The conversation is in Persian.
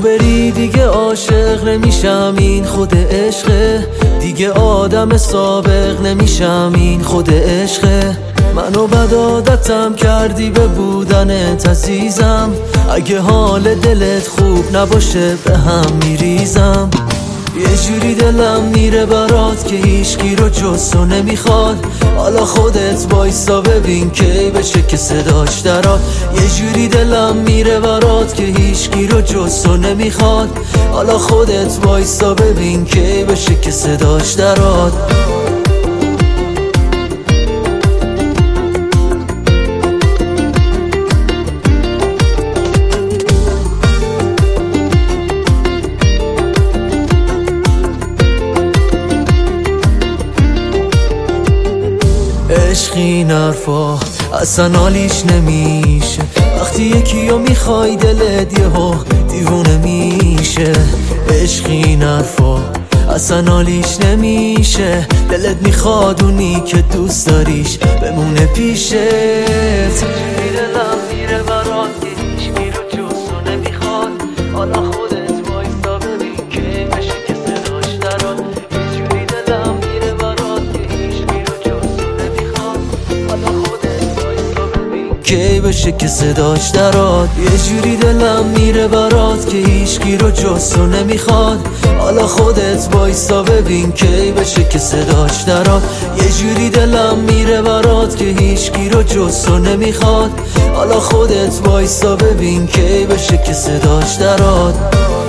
بری دیگه عاشق نمیشم، این خود عشقه. دیگه آدم سابق نمیشم، این خود عشقه. منو بد عادتم کردی به بودنت عزیزم، اگه حال دلت خوب نباشه به هم میریزم. یه جوری دلم میره برات که هیچکی رو جز تو نمیخواد. حالا خودت وایسا ببین کی بشه که صداش دراد. یه جوری دلم میره برات که هیچکی رو جز تو نمیخواد. حالا خودت وایسا ببین کی بشه که صداش دراد. عشق این حرفا اصلا حالیش نمیشه، وقتی یکی رو میخوای دلت یهو دیوونه میشه. عشق این حرفا اصلا حالیش نمیشه، دلت میخواد اونی که دوست داریش بمونه پیشت. دلم میره برات که هیچکی رو جز تو نمیخواد. حالا خودت وایسا ببین که بشه که صداش دراد. یه جوری دلم میره برات که هیچکی رو جز تو نمیخواد. حالا خودت وایسا ببین کی بشه که صداش دراد. یه جوری دلم میره برات که هیچکی رو جز تو نمیخواد. حالا خودت وایسا ببین کی بشه که صداش دراد. یه جوری دلم میره برات که هیچکی رو جز تو نمیخواد. حالا خودت وایسا ببین کی بشه که صداش دراد.